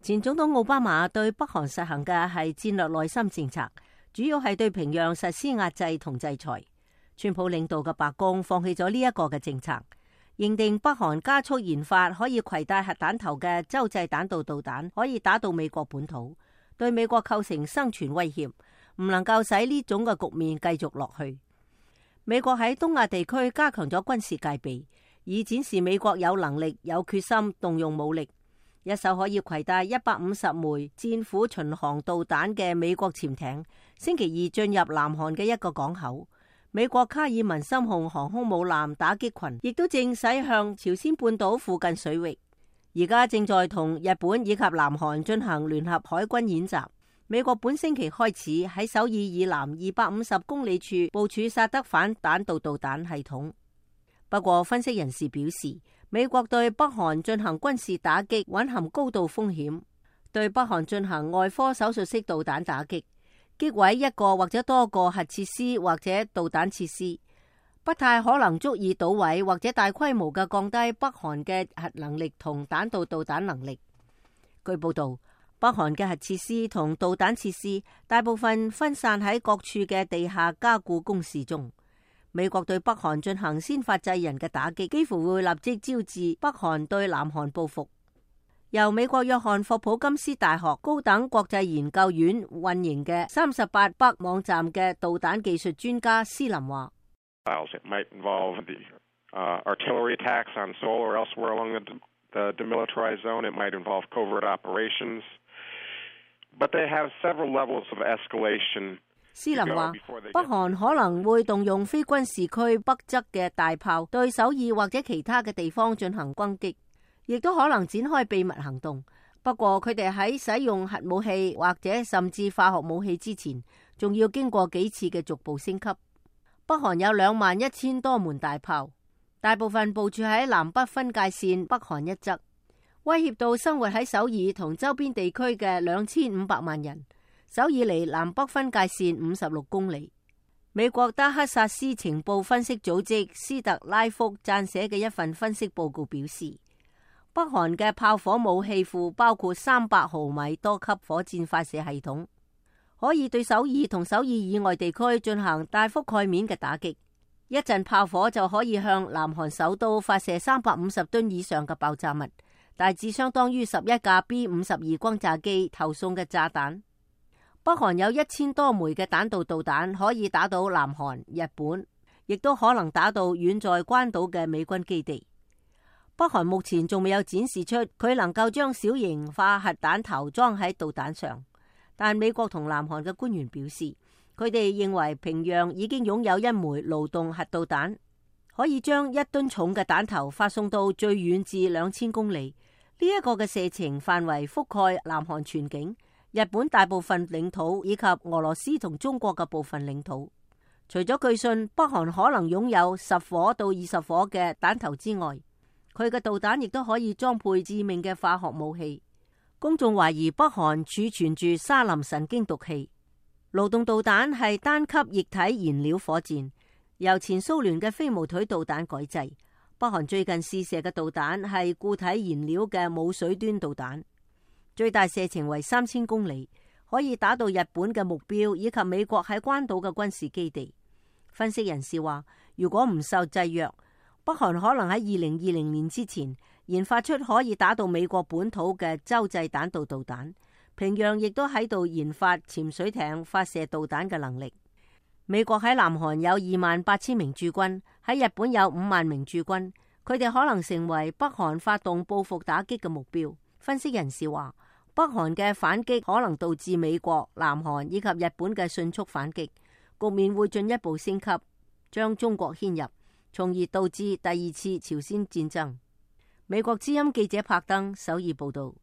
前總統奧巴馬對北韓實行嘅係戰略內心政策，主要係對平壤實施壓制同制裁。川普領導嘅白宮放棄咗呢一個嘅政策，認定北韓加速研發可以攜帶核彈頭嘅洲際彈道導彈可以打到美國本土，對美國構成生存威脅，唔能夠使呢種嘅局面繼續落去。美國喺東亞地區加強咗軍事戒備，以展示美國有能力、有決心動用武力。一艘可以攜帶150枚戰斧巡航導彈嘅美國潛艇，星期二進入南韓嘅一個港口。美國卡爾文森號航空母艦打擊群亦都正駛向朝鮮半島附近水域，而家正在同日本以及南韓進行聯合海軍演習。美國本星期開始喺首爾以南250公里處部署薩德反彈道導彈系統。不過，分析人士表示，美國對北韓進行軍事打擊蘊含高度風險，對北韓進行外科手術式導彈打擊，擊毀一個或者多個核設施或者導彈設施，不太可能足以搗毀或者大規模嘅降低北韓嘅核能力同彈道導彈能力。據報道，北韓嘅核設施同導彈設施大部分分散喺各處嘅地下加固工事中。美國對北韓進行先發制人嘅打擊，幾乎會立即招致北韓對南韓報復。由美國約翰霍普金斯大學高等國際研究院運營嘅38北網站嘅導彈技術專家斯林話 ：It might involve the artillery attacks on Seoul or elsewhere along the demilitarized zone. It might involve covert operations, but they have several levels of escalation. 斯林話，北韓可能會動用非軍事區北側嘅大炮對首爾或者其他嘅地方進行攻擊，亦都可能展開秘密行動。不過佢哋喺使用核武器或者甚至化學武器之前，仲要經過幾次嘅逐步升級。北韓有21000多門大炮，大部分部署喺南北分界線北韓一側，威脅到生活喺首爾同周邊地區嘅2500萬人。首爾離南北分界線56公里。美國德克薩斯情報分析組織斯特拉福撰寫嘅一份分析報告表示，北韓嘅炮火武器庫包括300毫米多級火箭發射系統，可以對首爾同首爾以外地區進行大覆蓋面嘅打擊。一陣炮火就可以向南韓首都發射350噸以上嘅爆炸物，大致相當於11架 B-52 轟炸機投送嘅炸彈。北韓有1000多枚嘅彈道導彈可以打到南韓、日本，亦都可能打到遠在關島嘅美軍基地。北韓目前仲未有展示出佢能夠將小型化核彈頭裝喺導彈上，但美國同南韓嘅官員表示，佢哋認為平壤已經擁有一枚勞動核導彈，可以將1噸重嘅彈頭發送到最遠至2000公里。呢一個嘅射程範圍覆蓋南韓全境、日本大部分領土以及俄羅斯同中國嘅部分領土。除咗據信北韓可能擁有10顆到20顆嘅彈頭之外，佢嘅導彈亦都可以裝配致命嘅化學武器。公眾懷疑北韓儲存住沙林神經毒氣。勞動導彈係單級液體燃料火箭，由前蘇聯嘅飛毛腿導彈改製。北韓最近試射嘅導彈係固體燃料嘅冇水端導彈。最大射程為3000公里，可以打到日本嘅目標以及美國喺關島嘅軍事基地。分析人士話，如果唔受制約，北韓可能喺2020年之前研發出可以打到美國本土嘅洲際彈道導彈。平壤亦都喺度研發潛水艇發射導彈嘅能力。美國喺南韓有28000名駐軍，喺日本有5萬名駐軍，佢哋可能成為北韓發動報復打擊嘅目標。分析人士話，北韓嘅反擊可能導致美國、南韓以及日本嘅迅速反擊，局面會進一步升級，將中國牽入，從而導致第2次朝鮮戰爭。美國之音記者柏登首爾報道。